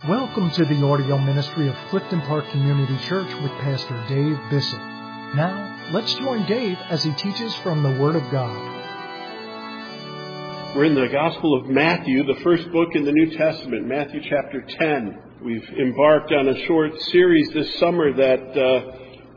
Welcome to the audio ministry of Clifton Park Community Church with Pastor Dave Bissett. Now, let's join Dave as he teaches from the Word of God. We're in the Gospel of Matthew, the first book in the New Testament, Matthew chapter 10. We've embarked on a short series this summer that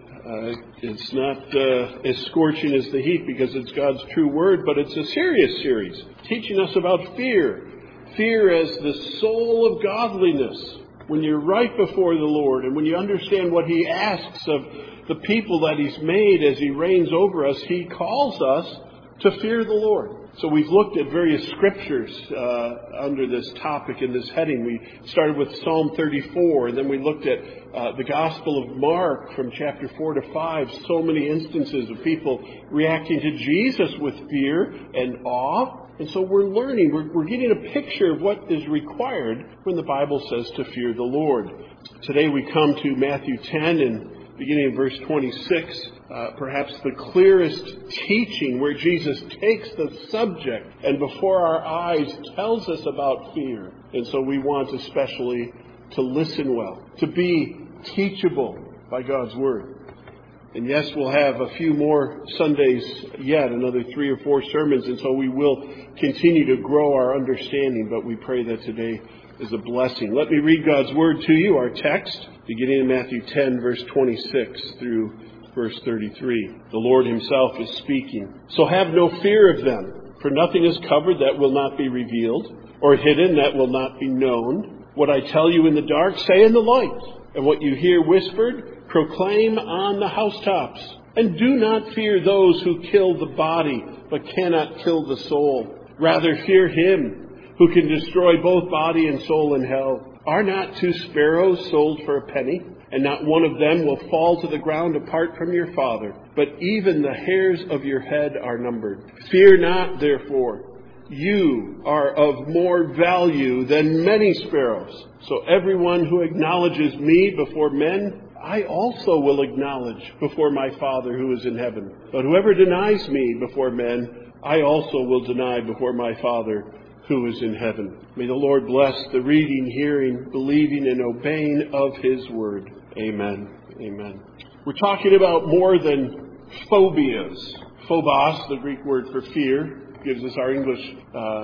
it's not as scorching as the heat because it's God's true Word, but it's a serious series, teaching us about fear. Fear as the soul of godliness. When you're right before the Lord and when you understand what He asks of the people that He's made as He reigns over us, He calls us to fear the Lord. So we've looked at various scriptures under this topic in this heading. We started with Psalm 34, and then we looked at the Gospel of Mark from chapter 4 to 5. So many instances of people reacting to Jesus with fear and awe. And so we're learning, we're getting a picture of what is required when the Bible says to fear the Lord. Today we come to Matthew 10 and beginning in verse 26, perhaps the clearest teaching where Jesus takes the subject and before our eyes tells us about fear. And so we want especially to listen well, to be teachable by God's Word. And yes, we'll have a few more Sundays yet, another 3 or 4 sermons, and so we will continue to grow our understanding, but we pray that today is a blessing. Let me read God's Word to you, our text, beginning in Matthew 10, verse 26 through verse 33. The Lord Himself is speaking. So have no fear of them, for nothing is covered that will not be revealed, or hidden that will not be known. What I tell you in the dark, say in the light, and what you hear whispered, proclaim on the housetops. And do not fear those who kill the body, but cannot kill the soul. Rather fear Him who can destroy both body and soul in hell. Are not 2 sparrows sold for a penny? And not one of them will fall to the ground apart from your Father. But even the hairs of your head are numbered. Fear not, therefore. You are of more value than many sparrows. So everyone who acknowledges me before men, I also will acknowledge before my Father who is in heaven. But whoever denies me before men, I also will deny before my Father who is in heaven. May the Lord bless the reading, hearing, believing, and obeying of His Word. Amen. Amen. We're talking about more than phobias. Phobos, the Greek word for fear, gives us our English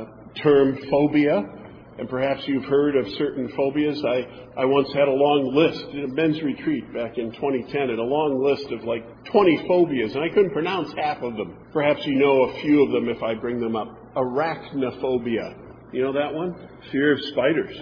term phobia. And perhaps you've heard of certain phobias. I once had a long list in a men's retreat back in 2010, and a long list of like 20 phobias, and I couldn't pronounce half of them. Perhaps you know a few of them if I bring them up. Arachnophobia. You know that one? Fear of spiders.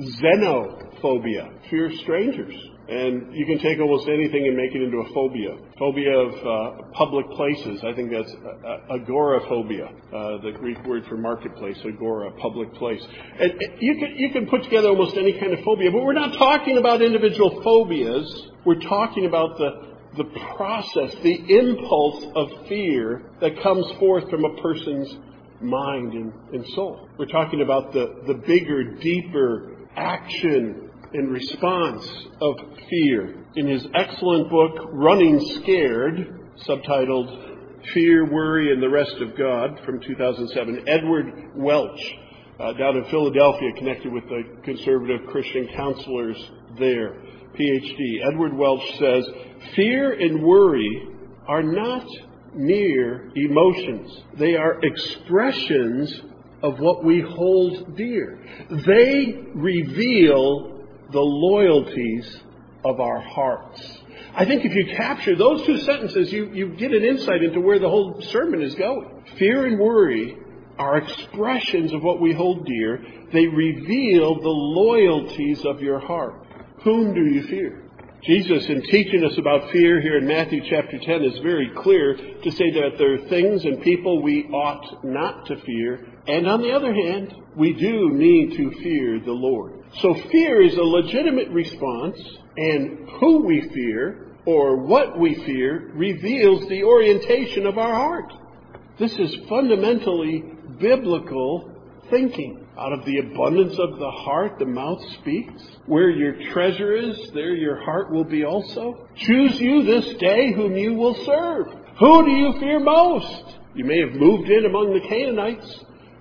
Xenophobia. Fear of strangers. And you can take almost anything and make it into a phobia. Phobia of public places. I think that's agoraphobia, the Greek word for marketplace, agora, public place. And you can put together almost any kind of phobia, but we're not talking about individual phobias. We're talking about the process, the impulse of fear that comes forth from a person's mind and soul. We're talking about the bigger, deeper action in response of fear. In his excellent book, Running Scared, subtitled Fear, Worry, and the Rest of God, from 2007, Edward Welch, down in Philadelphia, connected with the conservative Christian counselors there, PhD. Edward Welch says, fear and worry are not mere emotions. They are expressions of what we hold dear. They reveal the loyalties of our hearts. I think if you capture those 2 sentences, you get an insight into where the whole sermon is going. Fear and worry are expressions of what we hold dear. They reveal the loyalties of your heart. Whom do you fear? Jesus, in teaching us about fear here in Matthew chapter 10, is very clear to say that there are things and people we ought not to fear. And on the other hand, we do need to fear the Lord. So fear is a legitimate response, and who we fear or what we fear reveals the orientation of our heart. This is fundamentally biblical thinking. Out of the abundance of the heart, the mouth speaks. Where your treasure is, there your heart will be also. Choose you this day whom you will serve. Who do you fear most? You may have moved in among the Canaanites,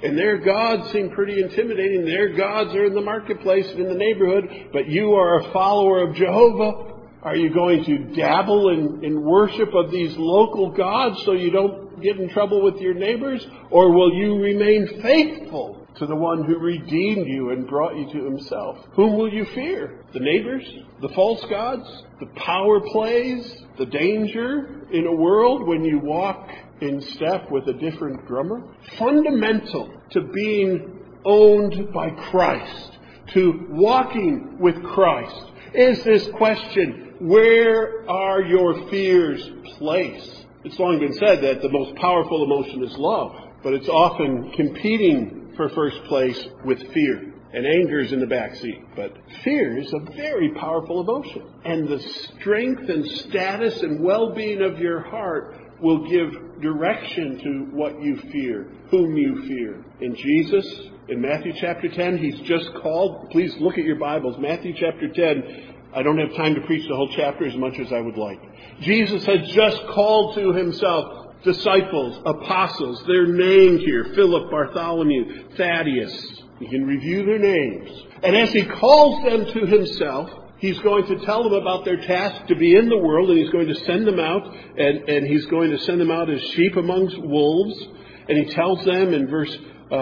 and their gods seem pretty intimidating. Their gods are in the marketplace and in the neighborhood, but you are a follower of Jehovah. Are you going to dabble in worship of these local gods so you don't get in trouble with your neighbors? Or will you remain faithful to the one who redeemed you and brought you to himself? Whom will you fear? The neighbors? The false gods? The power plays? The danger in a world when you walk in step with a different drummer? Fundamental to being owned by Christ, to walking with Christ, is this question: where are your fears placed? It's long been said that the most powerful emotion is love, but it's often competing for first place with fear. And anger is in the back seat. But fear is a very powerful emotion. And the strength and status and well-being of your heart will give direction to what you fear, whom you fear. In Jesus, in Matthew chapter 10, he's just called, please look at your Bibles, Matthew chapter 10, I don't have time to preach the whole chapter as much as I would like. Jesus had just called to himself disciples, apostles. They're named here: Philip, Bartholomew, Thaddeus. You can review their names. And as he calls them to himself, he's going to tell them about their task to be in the world, and he's going to send them out, and he's going to send them out as sheep amongst wolves. And he tells them in verse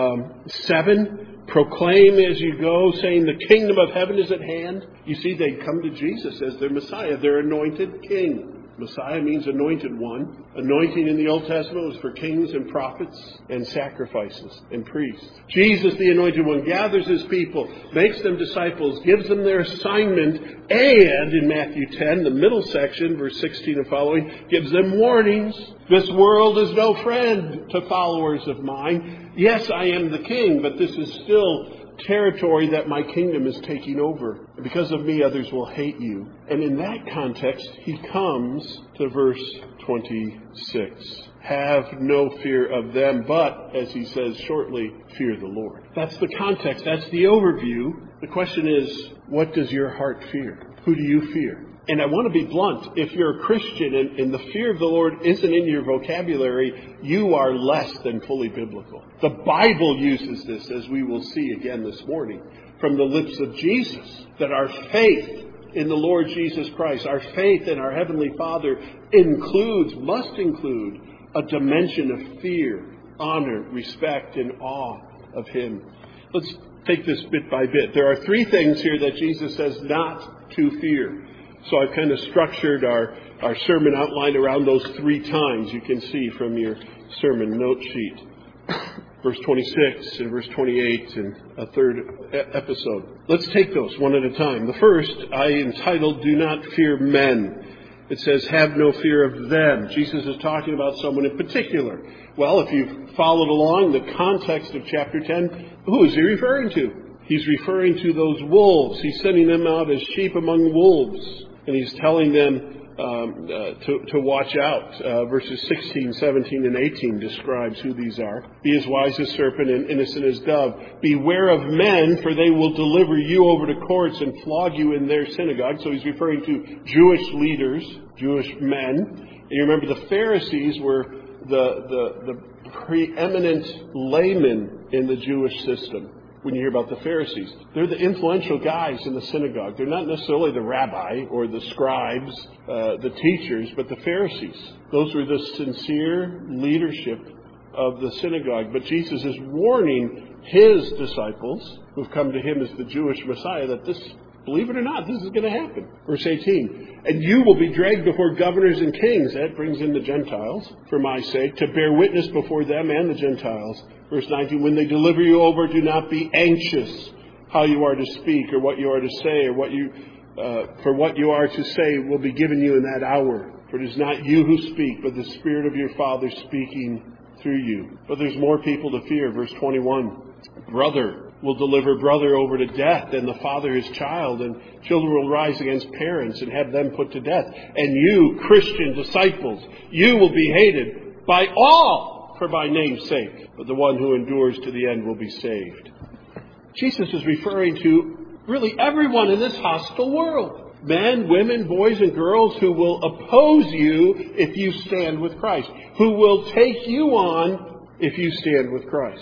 7, proclaim as you go, saying the kingdom of heaven is at hand. You see, they come to Jesus as their Messiah, their anointed king. Messiah means anointed one. Anointing in the Old Testament was for kings and prophets and sacrifices and priests. Jesus, the anointed one, gathers his people, makes them disciples, gives them their assignment, and in Matthew 10, the middle section, verse 16 and following, gives them warnings. This world is no friend to followers of mine. Yes, I am the king, but this is still territory that my kingdom is taking over. Because of me, others will hate you. And in that context, he comes to verse 26. Have no fear of them, but, as he says shortly, fear the Lord. That's the context. That's the overview. The question is, what does your heart fear? Who do you fear? And I want to be blunt. If you're a Christian and the fear of the Lord isn't in your vocabulary, you are less than fully biblical. The Bible uses this, as we will see again this morning, from the lips of Jesus, that our faith in the Lord Jesus Christ, our faith in our Heavenly Father must include a dimension of fear, honor, respect, and awe of Him. Let's take this bit by bit. There are three things here that Jesus says not to fear. So I've kind of structured our sermon outline around those three times. You can see from your sermon note sheet. Verse 26 and verse 28 and a third episode. Let's take those one at a time. The first I entitled, Do Not Fear Men. It says, have no fear of them. Jesus is talking about someone in particular. Well, if you've followed along the context of chapter 10, who is he referring to? He's referring to those wolves. He's sending them out as sheep among wolves. And he's telling them to watch out. Verses 16, 17, and 18 describes who these are. Be as wise as serpent and innocent as dove. Beware of men, for they will deliver you over to courts and flog you in their synagogue. So he's referring to Jewish leaders, Jewish men. And you remember the Pharisees were the preeminent laymen in the Jewish system. When you hear about the Pharisees, they're the influential guys in the synagogue. They're not necessarily the rabbi or the scribes, the teachers, but the Pharisees. Those were the sincere leadership of the synagogue. But Jesus is warning his disciples, who've come to him as the Jewish Messiah, that this, believe it or not, this is going to happen. Verse 18, and you will be dragged before governors and kings. That brings in the Gentiles, for my sake, to bear witness before them and the Gentiles. Verse 19, when they deliver you over, do not be anxious how you are to speak or what you are to say, or for what you are to say will be given you in that hour. For it is not you who speak, but the Spirit of your Father speaking through you. But there's more people to fear. Verse 21, brother will deliver brother over to death, and the father his child, and children will rise against parents and have them put to death. And you, Christian disciples, you will be hated by all for my name's sake, but the one who endures to the end will be saved. Jesus is referring to really everyone in this hostile world. Men, women, boys, and girls who will oppose you if you stand with Christ. Who will take you on if you stand with Christ.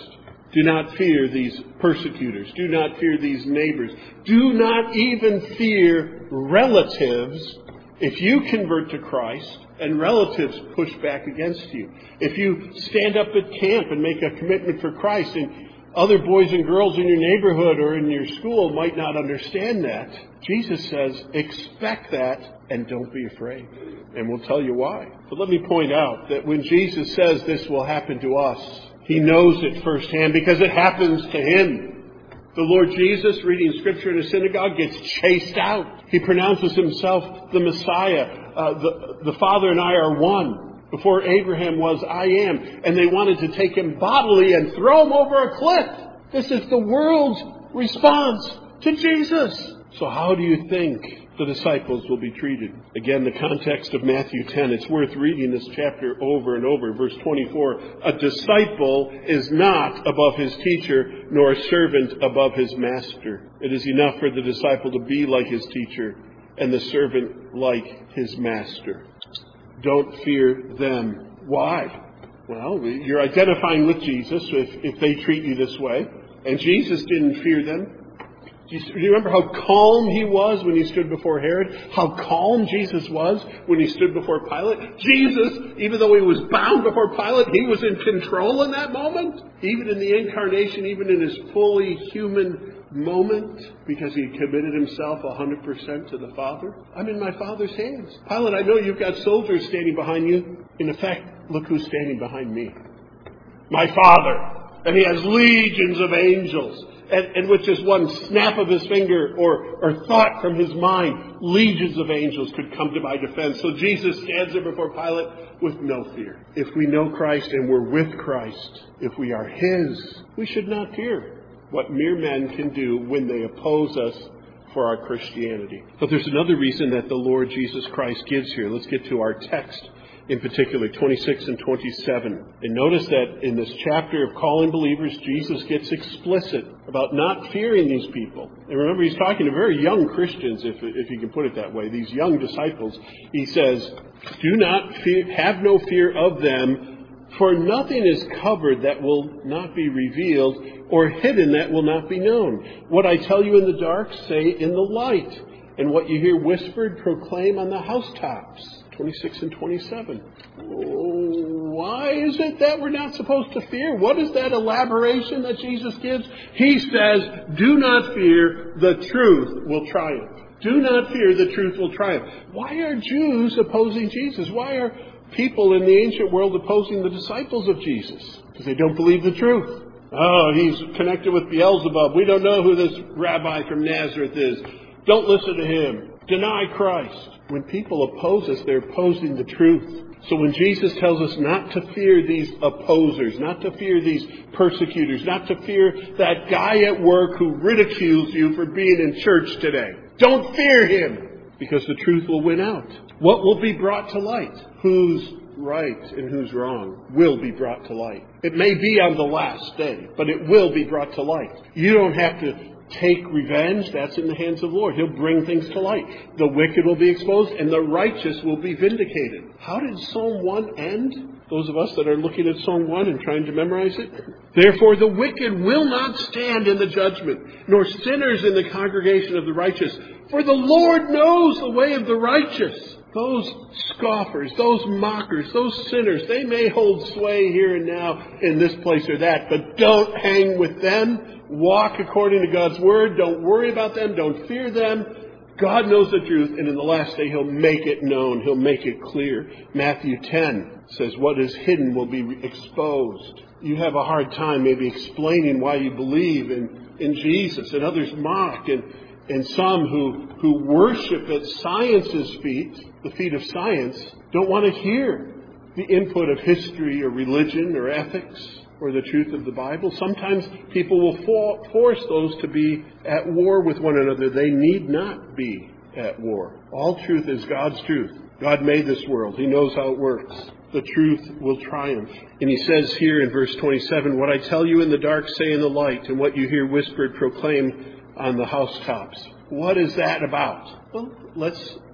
Do not fear these persecutors. Do not fear these neighbors. Do not even fear relatives if you convert to Christ and relatives push back against you. If you stand up at camp and make a commitment for Christ and other boys and girls in your neighborhood or in your school might not understand that, Jesus says, expect that and don't be afraid. And we'll tell you why. But let me point out that when Jesus says this will happen to us, He knows it firsthand because it happens to Him. The Lord Jesus, reading Scripture in a synagogue, gets chased out. He pronounces Himself the Messiah. The Father and I are one. Before Abraham was, I am. And they wanted to take Him bodily and throw Him over a cliff. This is the world's response to Jesus. So how do you think the disciples will be treated? Again, the context of Matthew 10. It's worth reading this chapter over and over. Verse 24. A disciple is not above his teacher, nor a servant above his master. It is enough for the disciple to be like his teacher, and the servant like his master. Don't fear them. Why? Well, you're identifying with Jesus if they treat you this way. And Jesus didn't fear them. Do you remember how calm He was when He stood before Herod? How calm Jesus was when He stood before Pilate? Jesus, even though He was bound before Pilate, He was in control in that moment. Even in the incarnation, even in His fully human moment, because He committed Himself 100% to the Father. I'm in my Father's hands. Pilate, I know you've got soldiers standing behind you. In effect, look who's standing behind me. My Father. And He has legions of angels. And with just one snap of His finger or thought from His mind, legions of angels could come to my defense. So Jesus stands there before Pilate with no fear. If we know Christ and we're with Christ, if we are His, we should not fear what mere men can do when they oppose us for our Christianity. But there's another reason that the Lord Jesus Christ gives here. Let's get to our text. In particular, 26 and 27. And notice that in this chapter of calling believers, Jesus gets explicit about not fearing these people. And remember, He's talking to very young Christians, if you can put it that way, these young disciples. He says, do not fear, have no fear of them, for nothing is covered that will not be revealed, or hidden that will not be known. What I tell you in the dark, say in the light. And what you hear whispered, proclaim on the housetops. 26 and 27. Why is it that we're not supposed to fear? What is that elaboration that Jesus gives? He says, do not fear, the truth will triumph. Do not fear, the truth will triumph. Why are Jews opposing Jesus? Why are people in the ancient world opposing the disciples of Jesus? Because they don't believe the truth. Oh, he's connected with Beelzebub. We don't know who this rabbi from Nazareth is. Don't listen to him. Deny Christ. When people oppose us, they're opposing the truth. So when Jesus tells us not to fear these opposers, not to fear these persecutors, not to fear that guy at work who ridicules you for being in church today, don't fear him, because the truth will win out. What will be brought to light? Who's right and who's wrong will be brought to light. It may be on the last day, but it will be brought to light. You don't have to take revenge. That's in the hands of the Lord. He'll bring things to light. The wicked will be exposed and the righteous will be vindicated. How did Psalm 1 end? Those of us that are looking at Psalm 1 and trying to memorize it. Therefore the wicked will not stand in the judgment, nor sinners in the congregation of the righteous. For the Lord knows the way of the righteous. Those scoffers, those mockers, those sinners, they may hold sway here and now in this place or that, but don't hang with them. Walk according to God's word. Don't worry about them. Don't fear them. God knows the truth, and in the last day He'll make it known. He'll make it clear. Matthew 10 says what is hidden will be exposed. You have a hard time maybe explaining why you believe in Jesus, and others mock, and some who worship at science's feet, the feet of science, don't want to hear the input of history or religion or ethics or the truth of the Bible. Sometimes people will force those to be at war with one another. They need not be at war. All truth is God's truth. God made this world. He knows how it works. The truth will triumph. And He says here in verse 27, what I tell you in the dark, say in the light, and what you hear whispered, proclaim on the housetops. What is that about? Well, let's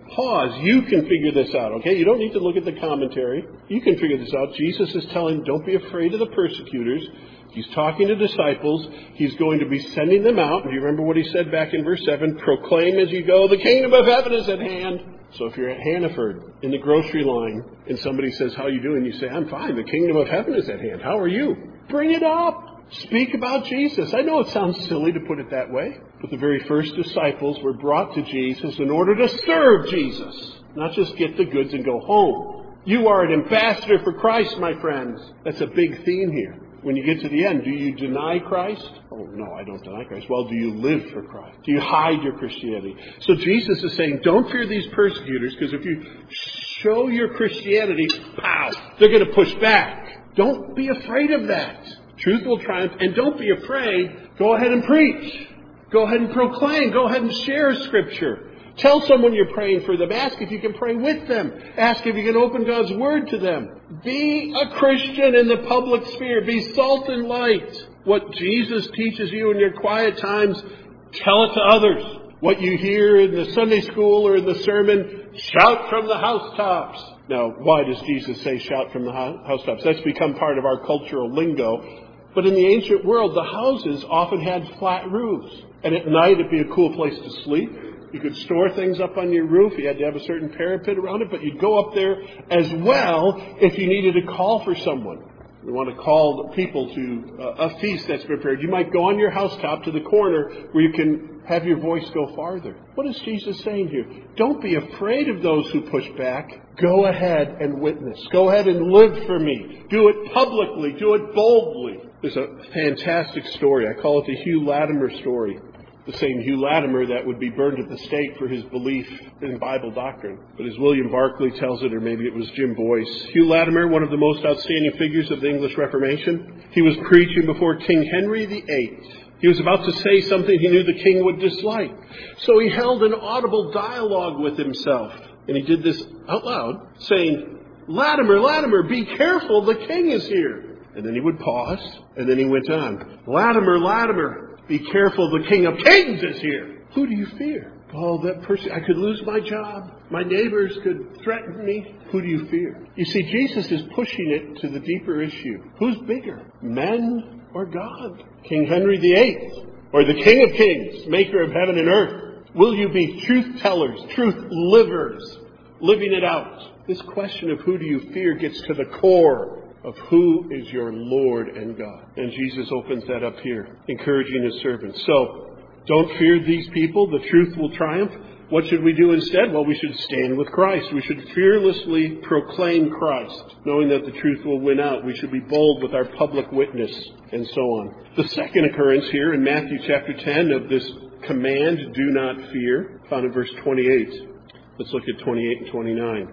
Pause. You can figure this out, okay? You don't need to look at the commentary. You can figure this out. Jesus is telling, don't be afraid of the persecutors. He's talking to disciples. He's going to be sending them out. And do you remember what he said back in verse 7? Proclaim as you go, the kingdom of heaven is at hand. So if you're at Hannaford in the grocery line and somebody says, how are you doing? You say, I'm fine. The kingdom of heaven is at hand. How are you? Bring it up. Speak about Jesus. I know it sounds silly to put it that way, but the very first disciples were brought to Jesus in order to serve Jesus, not just get the goods and go home. You are an ambassador for Christ, my friends. That's a big theme here. When you get to the end, do you deny Christ? Oh, no, I don't deny Christ. Well, do you live for Christ? Do you hide your Christianity? So Jesus is saying, don't fear these persecutors, because if you show your Christianity, pow, they're going to push back. Don't be afraid of that. Truth will triumph, and don't be afraid. Go ahead and preach. Go ahead and proclaim. Go ahead and share Scripture. Tell someone you're praying for them. Ask if you can pray with them. Ask if you can open God's Word to them. Be a Christian in the public sphere. Be salt and light. What Jesus teaches you in your quiet times, tell it to others. What you hear in the Sunday school or in the sermon, shout from the housetops. Now, why does Jesus say shout from the housetops? That's become part of our cultural lingo. But in the ancient world, the houses often had flat roofs. And at night, it'd be a cool place to sleep. You could store things up on your roof. You had to have a certain parapet around it. But you'd go up there as well if you needed to call for someone. You want to call people to a feast that's prepared. You might go on your housetop to the corner where you can have your voice go farther. What is Jesus saying here? Don't be afraid of those who push back. Go ahead and witness. Go ahead and live for me. Do it publicly. Do it boldly. There's a fantastic story. I call it the Hugh Latimer story. The same Hugh Latimer that would be burned at the stake for his belief in Bible doctrine. But as William Barclay tells it, or maybe it was Jim Boyce, Hugh Latimer, one of the most outstanding figures of the English Reformation, he was preaching before King Henry VIII. He was about to say something he knew the king would dislike. So he held an audible dialogue with himself. And he did this out loud, saying, Latimer, Latimer, be careful, the king is here. And then he would pause, and then he went on. Latimer, Latimer, be careful, the King of Kings is here. Who do you fear? Oh, that person, I could lose my job. My neighbors could threaten me. Who do you fear? You see, Jesus is pushing it to the deeper issue. Who's bigger, men or God? King Henry VIII, or the King of Kings, maker of heaven and earth? Will you be truth tellers, truth livers, living it out? This question of who do you fear gets to the core of who is your Lord and God. And Jesus opens that up here, encouraging his servants. So, don't fear these people. The truth will triumph. What should we do instead? Well, we should stand with Christ. We should fearlessly proclaim Christ, knowing that the truth will win out. We should be bold with our public witness, and so on. The second occurrence here in Matthew chapter 10 of this command, do not fear, found in verse 28. Let's look at 28 and 29.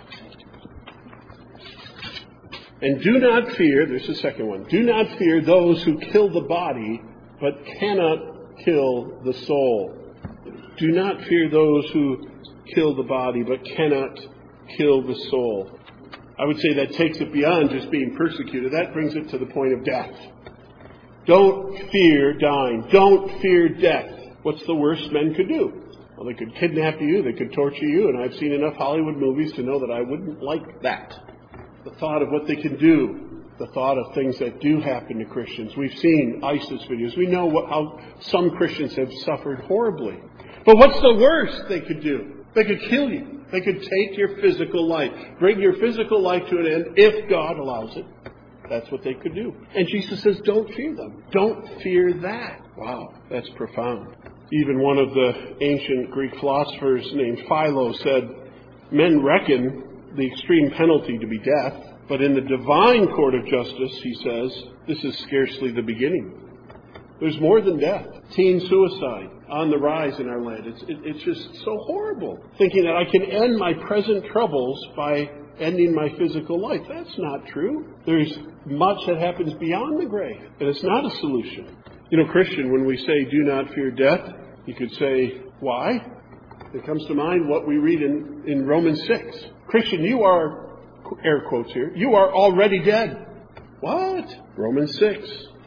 And do not fear, there's the second one, do not fear those who kill the body, but cannot kill the soul. Do not fear those who kill the body, but cannot kill the soul. I would say that takes it beyond just being persecuted. That brings it to the point of death. Don't fear dying. Don't fear death. What's the worst men could do? Well, they could kidnap you, they could torture you, and I've seen enough Hollywood movies to know that I wouldn't like that. The thought of what they can do, the thought of things that do happen to Christians. We've seen ISIS videos. We know how some Christians have suffered horribly. But what's the worst they could do? They could kill you. They could take your physical life, bring your physical life to an end if God allows it. That's what they could do. And Jesus says, don't fear them. Don't fear that. Wow, that's profound. Even one of the ancient Greek philosophers named Philo said, men reckon the extreme penalty to be death, but in the divine court of justice, he says, this is scarcely the beginning. There's more than death. Teen suicide on the rise in our land. It's just so horrible. Thinking that I can end my present troubles by ending my physical life. That's not true. There's much that happens beyond the grave, and it's not a solution. You know, Christian, when we say do not fear death, you could say, why? It comes to mind what we read in Romans 6. Christian, you are, air quotes here, you are already dead. What? Romans 6.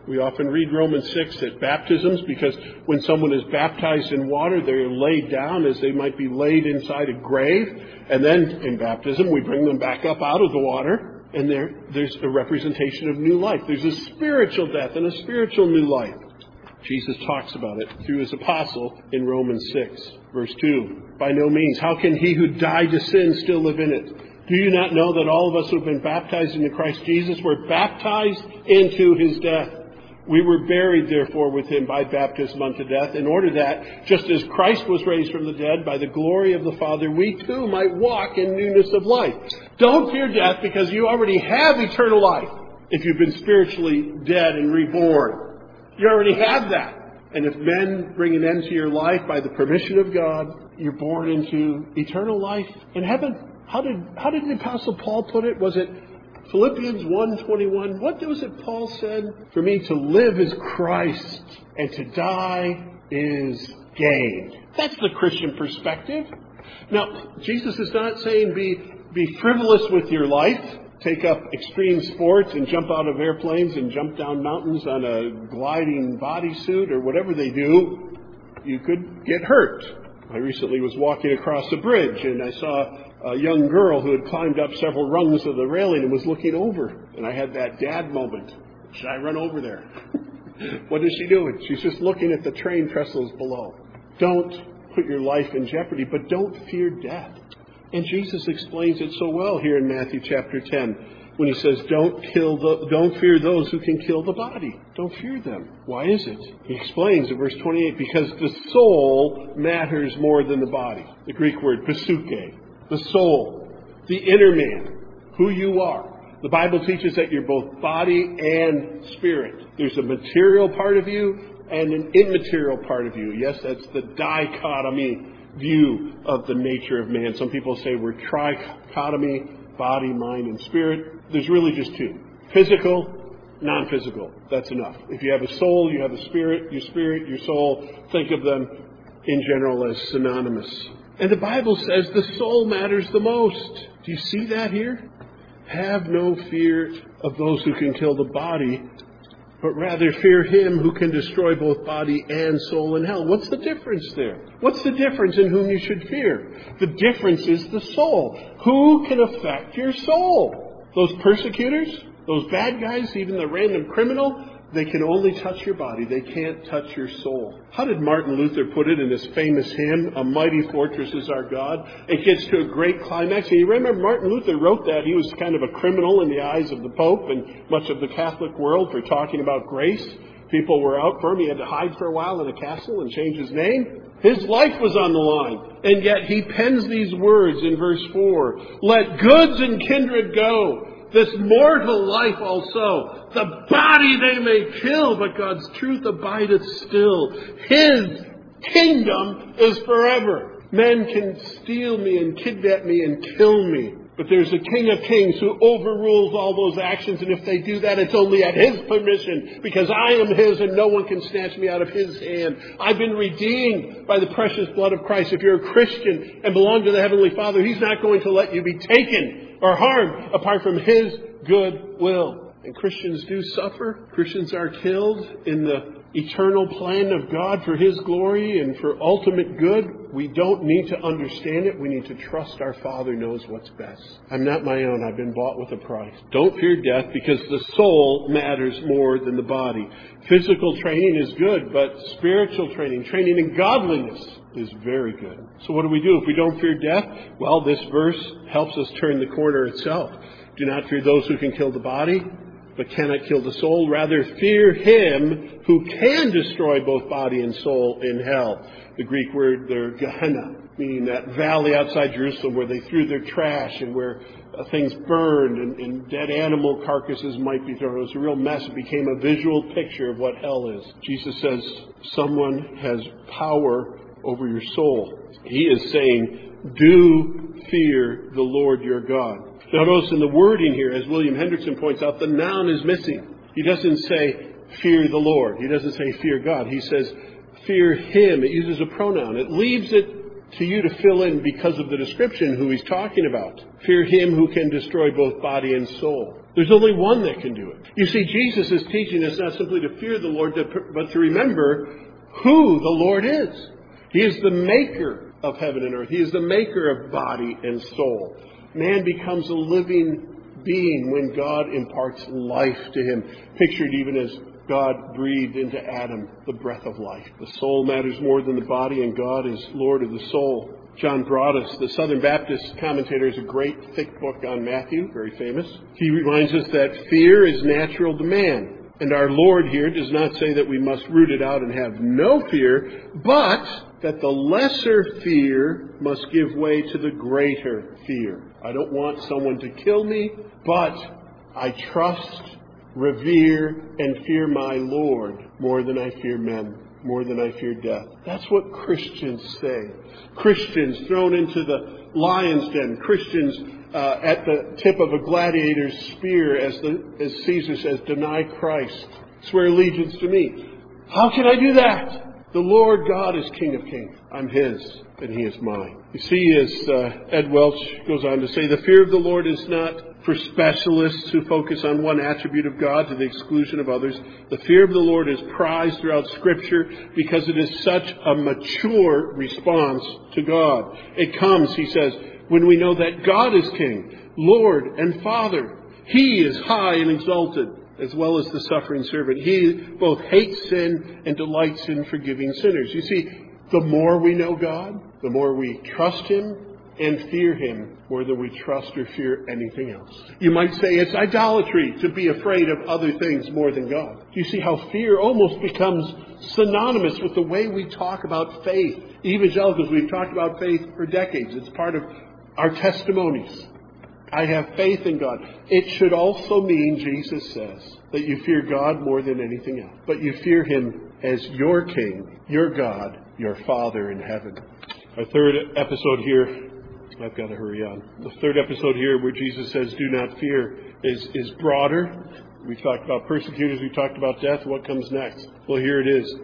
We often read Romans 6 at baptisms because when someone is baptized in water, they're laid down as they might be laid inside a grave. And then in baptism, we bring them back up out of the water. And there's a representation of new life. There's a spiritual death and a spiritual new life. Jesus talks about it through his apostle in Romans 6, verse 2. By no means, how can he who died to sin still live in it? Do you not know that all of us who have been baptized into Christ Jesus were baptized into his death? We were buried, therefore, with him by baptism unto death, in order that, just as Christ was raised from the dead by the glory of the Father, we too might walk in newness of life. Don't fear death, because you already have eternal life if you've been spiritually dead and reborn. You already have that. And if men bring an end to your life by the permission of God, you're born into eternal life in heaven. How did the Apostle Paul put it? Was it Philippians 1:21? What was it Paul said? For me to live is Christ, and to die is gain. That's the Christian perspective. Now, Jesus is not saying be frivolous with your life. Take up extreme sports and jump out of airplanes and jump down mountains on a gliding bodysuit or whatever they do. You could get hurt. I recently was walking across a bridge and I saw a young girl who had climbed up several rungs of the railing and was looking over. And I had that dad moment. Should I run over there? What is she doing? She's just looking at the train trestles below. Don't put your life in jeopardy, but don't fear death. And Jesus explains it so well here in Matthew chapter 10 when he says, don't fear those who can kill the body. Don't fear them. Why is it? He explains in verse 28, because the soul matters more than the body. The Greek word psyche. The soul, the inner man, who you are. The Bible teaches that you're both body and spirit. There's a material part of you and an immaterial part of you. Yes, that's the dichotomy view of the nature of man. Some people say we're trichotomy, body, mind, and spirit. There's really just two. Physical, non-physical. That's enough. If you have a soul, you have a spirit, your soul. Think of them in general as synonymous. And the Bible says the soul matters the most. Do you see that here? Have no fear of those who can kill the body, but rather fear him who can destroy both body and soul in hell. What's the difference there? What's the difference in whom you should fear? The difference is the soul. Who can affect your soul? Those persecutors? Those bad guys? Even the random criminal? They can only touch your body. They can't touch your soul. How did Martin Luther put it in his famous hymn, A Mighty Fortress is Our God? It gets to a great climax. And you remember Martin Luther wrote that. He was kind of a criminal in the eyes of the Pope and much of the Catholic world for talking about grace. People were out for him. He had to hide for a while in a castle and change his name. His life was on the line. And yet he pens these words in verse 4. Let goods and kindred go. This mortal life also, the body they may kill, but God's truth abideth still. His kingdom is forever. Men can steal me and kidnap me and kill me, but there's a King of Kings who overrules all those actions, and if they do that, it's only at his permission, because I am his and no one can snatch me out of his hand. I've been redeemed by the precious blood of Christ. If you're a Christian and belong to the Heavenly Father, he's not going to let you be taken or harmed apart from his good will. And Christians do suffer. Christians are killed in the eternal plan of God for his glory and for ultimate good. We don't need to understand it. We need to trust our Father knows what's best. I'm not my own. I've been bought with a price. Don't fear death, because the soul matters more than the body. Physical training is good, but spiritual training in godliness, is very good. So what do we do if we don't fear death? Well, this verse helps us turn the corner itself. Do not fear those who can kill the body, but cannot kill the soul. Rather, fear him who can destroy both body and soul in hell. The Greek word there, Gehenna, meaning that valley outside Jerusalem where they threw their trash and where things burned and dead animal carcasses might be thrown. It was a real mess. It became a visual picture of what hell is. Jesus says someone has power over your soul. He is saying, do fear the Lord your God. Now notice in the wording here, as William Hendrickson points out, the noun is missing. He doesn't say fear the Lord. He doesn't say fear God. He says fear him. It uses a pronoun. It leaves it to you to fill in because of the description who he's talking about. Fear him who can destroy both body and soul. There's only one that can do it. You see, Jesus is teaching us not simply to fear the Lord, but to remember who the Lord is. He is the maker of heaven and earth. He is the maker of body and soul. Man becomes a living being when God imparts life to him, pictured even as God breathed into Adam the breath of life. The soul matters more than the body, and God is Lord of the soul. John Broadus, the Southern Baptist commentator, has a great thick book on Matthew, very famous. He reminds us that fear is natural to man. And our Lord here does not say that we must root it out and have no fear, but that the lesser fear must give way to the greater fear. I don't want someone to kill me, but I trust, revere, and fear my Lord more than I fear men, more than I fear death. That's what Christians say. Christians thrown into the lion's den. Christians at the tip of a gladiator's spear, as Caesar says, deny Christ. Swear allegiance to me. How can I do that? The Lord God is King of kings. I'm His, and He is mine. You see, as Ed Welch goes on to say, the fear of the Lord is not for specialists who focus on one attribute of God to the exclusion of others. The fear of the Lord is prized throughout Scripture because it is such a mature response to God. It comes, he says, when we know that God is King, Lord, and Father. He is high and exalted, as well as the suffering servant. He both hates sin and delights in forgiving sinners. You see, the more we know God, the more we trust Him and fear Him more than we trust or fear anything else. You might say it's idolatry to be afraid of other things more than God. You see how fear almost becomes synonymous with the way we talk about faith. Evangelicals, we've talked about faith for decades. It's part of our testimonies. I have faith in God. It should also mean, Jesus says, that you fear God more than anything else. But you fear Him as your King, your God, your Father in heaven. Our third episode here, I've got to hurry on. The third episode here where Jesus says, do not fear, is broader. We talked about persecutors, we talked about death. What comes next? Well, here it is.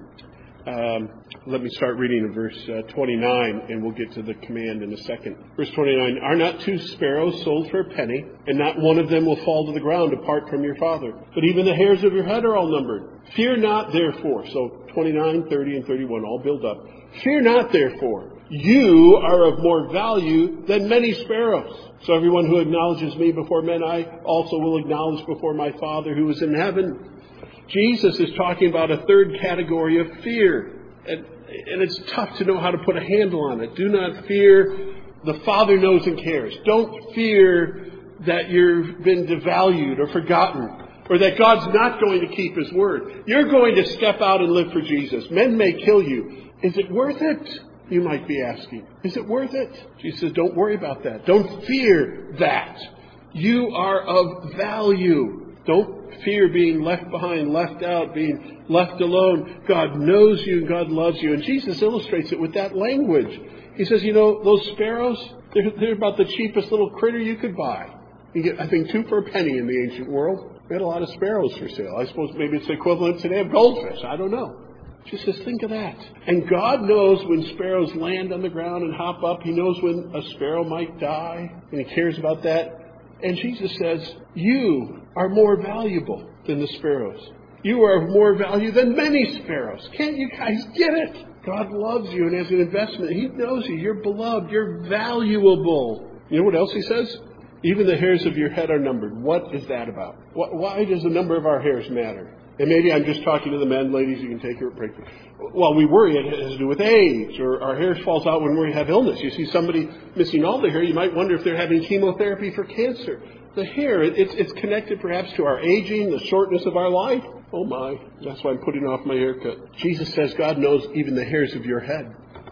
Let me start reading in verse 29, and we'll get to the command in a second. Verse 29, are not 2 sparrows sold for a penny, and not one of them will fall to the ground apart from your Father? But even the hairs of your head are all numbered. Fear not, therefore. So 29, 30, and 31 all build up. Fear not, therefore. You are of more value than many sparrows. So everyone who acknowledges me before men, I also will acknowledge before my Father who is in heaven. Jesus is talking about a third category of fear. And it's tough to know how to put a handle on it. Do not fear. The Father knows and cares. Don't fear that you've been devalued or forgotten, or that God's not going to keep His word. You're going to step out and live for Jesus. Men may kill you. Is it worth it? You might be asking. Is it worth it? Jesus says, don't worry about that. Don't fear that. You are of value. Don't fear being left behind, left out, being left alone. God knows you and God loves you. And Jesus illustrates it with that language. He says, you know, those sparrows, they're about the cheapest little critter you could buy. You get, I think, 2 for a penny in the ancient world. We had a lot of sparrows for sale. I suppose maybe it's the equivalent today of goldfish. I don't know. Jesus says, think of that. And God knows when sparrows land on the ground and hop up. He knows when a sparrow might die, and He cares about that. And Jesus says, you are more valuable than the sparrows. You are of more value than many sparrows. Can't you guys get it? God loves you, and as an investment, He knows you. You're beloved. You're valuable. You know what else He says? Even the hairs of your head are numbered. What is that about? Why does the number of our hairs matter? And maybe I'm just talking to the men. Ladies, you can take your break. Well, we worry it has to do with age, or our hair falls out when we have illness. You see somebody missing all the hair, you might wonder if they're having chemotherapy for cancer. The hair, it's connected perhaps to our aging, the shortness of our life. Oh my, that's why I'm putting off my haircut. Jesus says God knows even the hairs of your head.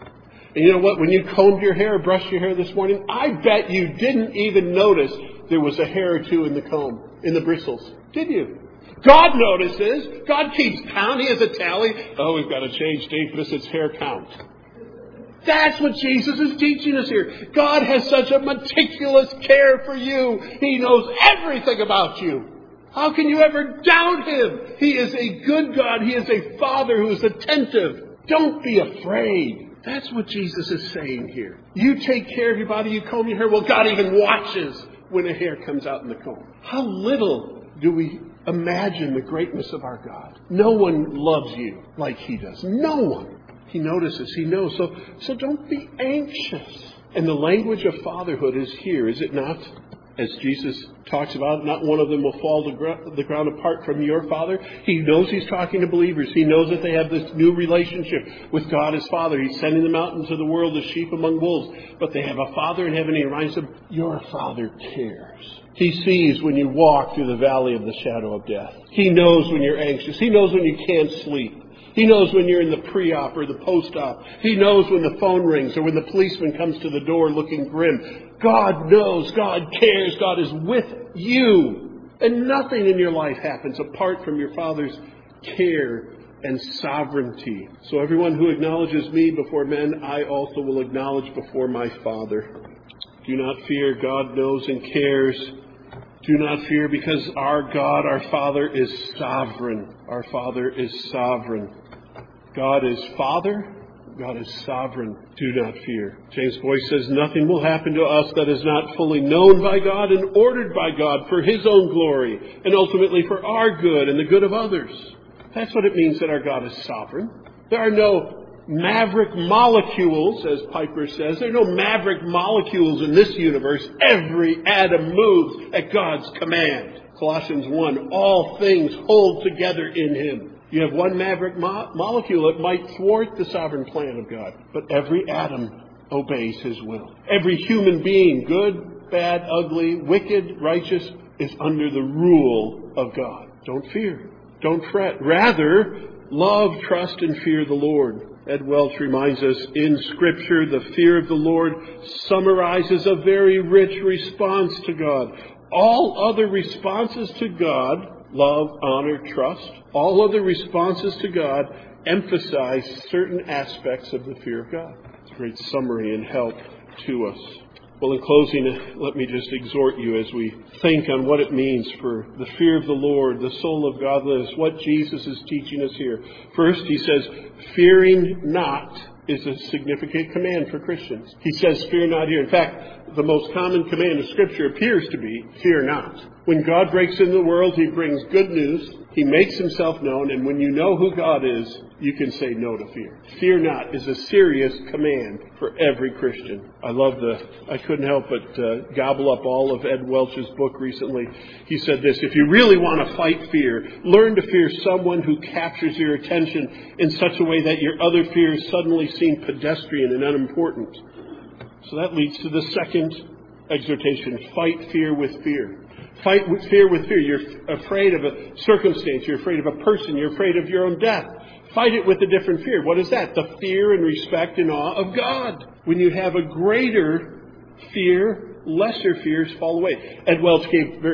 And you know what? When you combed your hair or brushed your hair this morning, I bet you didn't even notice there was a hair or two in the comb, in the bristles. Did you? God notices. God keeps count. He has a tally. Oh, we've got to change Dave Bissett's hair count. That's what Jesus is teaching us here. God has such a meticulous care for you. He knows everything about you. How can you ever doubt Him? He is a good God. He is a Father who is attentive. Don't be afraid. That's what Jesus is saying here. You take care of your body. You comb your hair. Well, God even watches when a hair comes out in the comb. How little do we imagine the greatness of our God? No one loves you like He does. No one. He notices. He knows. So don't be anxious. And the language of fatherhood is here, is it not? As Jesus talks about, not one of them will fall to the ground apart from your Father. He knows He's talking to believers. He knows that they have this new relationship with God as Father. He's sending them out into the world as sheep among wolves. But they have a Father in heaven. He reminds them, your Father cares. He sees when you walk through the valley of the shadow of death. He knows when you're anxious. He knows when you can't sleep. He knows when you're in the pre-op or the post-op. He knows when the phone rings or when the policeman comes to the door looking grim. God knows. God cares. God is with you. And nothing in your life happens apart from your Father's care and sovereignty. So everyone who acknowledges me before men, I also will acknowledge before my Father. Do not fear. God knows and cares. Do not fear, because our God, our Father, is sovereign. Our Father is sovereign. God is Father. God is sovereign. Do not fear. James Boyce says, nothing will happen to us that is not fully known by God and ordered by God for His own glory and ultimately for our good and the good of others. That's what it means that our God is sovereign. There are no maverick molecules, as Piper says. There are no maverick molecules in this universe. Every atom moves at God's command. Colossians 1, all things hold together in Him. You have one maverick molecule that might thwart the sovereign plan of God, but every atom obeys His will. Every human being, good, bad, ugly, wicked, righteous, is under the rule of God. Don't fear. Don't fret. Rather, love, trust, and fear the Lord. Ed Welch reminds us in Scripture, the fear of the Lord summarizes a very rich response to God. All other responses to God, love, honor, trust, all other responses to God emphasize certain aspects of the fear of God. It's a great summary and help to us. Well, in closing, let me just exhort you as we think on what it means for the fear of the Lord, the soul of godliness, what Jesus is teaching us here. First, He says, fearing not is a significant command for Christians. He says, fear not here. In fact, the most common command of Scripture appears to be, fear not. When God breaks into the world, He brings good news. He makes Himself known. And when you know who God is, you can say no to fear. Fear not is a serious command for every Christian. I couldn't help but gobble up all of Ed Welch's book recently. He said this, if you really want to fight fear, learn to fear someone who captures your attention in such a way that your other fears suddenly seem pedestrian and unimportant. So that leads to the second exhortation, fight fear with fear. Fight fear with fear. You're afraid of a circumstance. You're afraid of a person. You're afraid of your own death. Fight it with a different fear. What is that? The fear and respect and awe of God. When you have a greater fear, lesser fears fall away. Ed Welch gave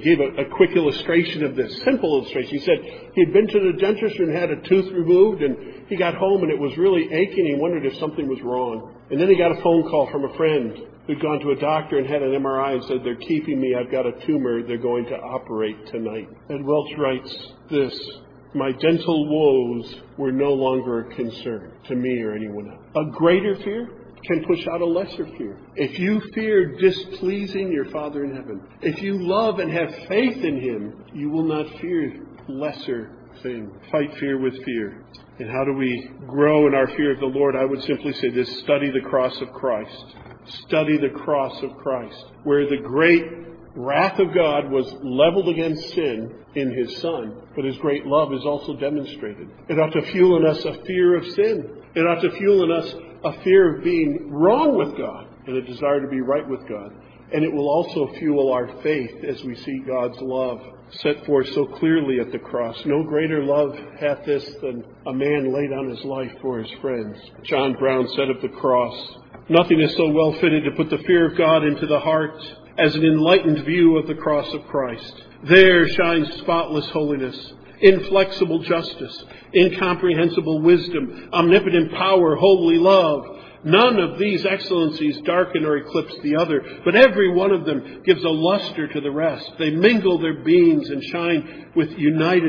a quick illustration of this, simple illustration. He said he'd been to the dentist and had a tooth removed, and he got home and it was really aching. He wondered if something was wrong. And then he got a phone call from a friend who'd gone to a doctor and had an MRI and said, they're keeping me, I've got a tumor, they're going to operate tonight. Ed Welch writes this, my dental woes were no longer a concern to me or anyone else. A greater fear can push out a lesser fear. If you fear displeasing your Father in heaven, if you love and have faith in Him, you will not fear lesser things. Fight fear with fear. And how do we grow in our fear of the Lord? I would simply say this, study the cross of Christ. Study the cross of Christ, where the great wrath of God was leveled against sin in His Son, but His great love is also demonstrated. It ought to fuel in us a fear of sin. It ought to fuel in us a fear of being wrong with God and a desire to be right with God. And it will also fuel our faith as we see God's love set forth so clearly at the cross. No greater love hath this than a man laid down his life for his friends. John Brown said of the cross, nothing is so well fitted to put the fear of God into the heart as an enlightened view of the cross of Christ. There shines spotless holiness, inflexible justice, incomprehensible wisdom, omnipotent power, holy love. None of these excellencies darken or eclipse the other, but every one of them gives a luster to the rest. They mingle their beams and shine with united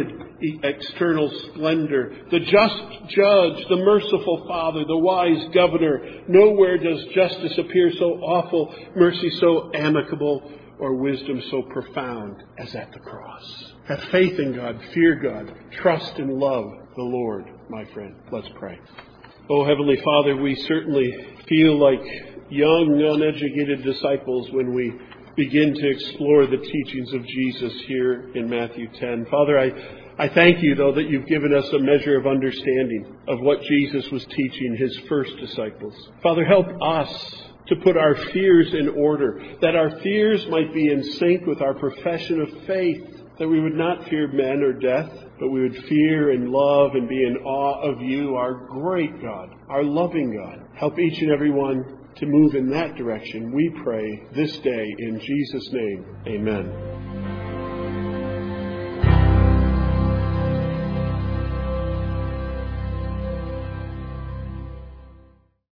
external splendor, the just judge, the merciful Father, the wise governor. Nowhere does justice appear so awful, mercy so amicable, or wisdom so profound as at the cross. Have faith in God, fear God, trust and love the Lord, my friend. Let's pray. Oh, Heavenly Father, we certainly feel like young, uneducated disciples when we begin to explore the teachings of Jesus here in Matthew 10. Father, I thank you, though, that you've given us a measure of understanding of what Jesus was teaching his first disciples. Father, help us to put our fears in order, that our fears might be in sync with our profession of faith, that we would not fear men or death, but we would fear and love and be in awe of you, our great God, our loving God. Help each and every one to move in that direction, we pray, this day in Jesus' name. Amen.